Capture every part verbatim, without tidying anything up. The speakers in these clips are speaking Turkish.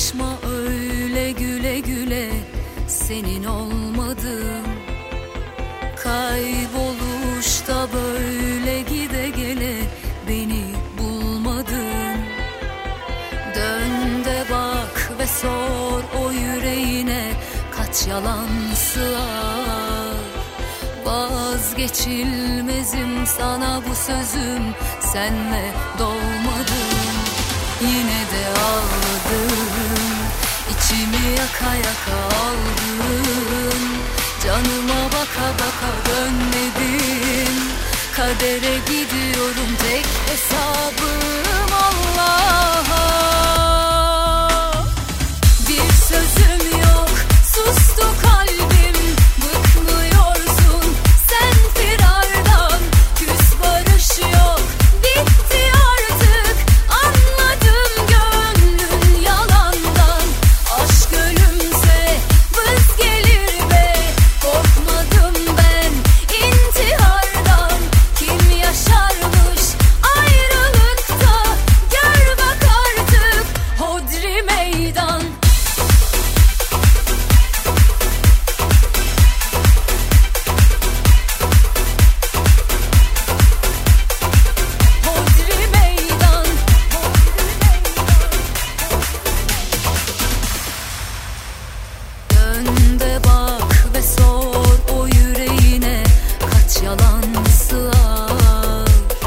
Dolaşma öyle güle güle, senin olmadım. Kayboluşta böyle gide gele, beni bulmadın. Dön de bak ve sor o yüreğine, kaç yalan sığar. Vazgeçilmezim sana bu sözüm, senle dolmadım. Yine de ağladım, içimi yaka yaka aldın. Canıma baka baka dönmedim. Kadere gidiyorum, tek hesabım Allah'a. Bir sözüm yok, sustu kalbim. Bıkmıyorsun sen firardan, küs barış yok, bitti artık. Anladım gönlün yalandan. Aşk ölümse vız gelir be, korkmadım ben intihardan. Kim yaşarmış ayrılıkta, gör bak artık hodri meydan. Hodri meydan. Dön de bak ve sor o yüreğine, kaç yalan sığar.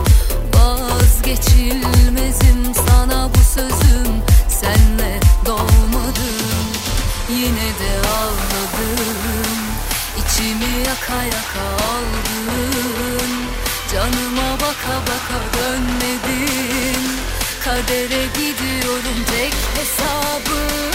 Vazgeçilmezim sana bu sözüm, senle dolmadım. Yine de ağladım, içimi yaka yaka aldın. Canıma baka baka dönmedim. Kadere gidiyorum, tek hesabım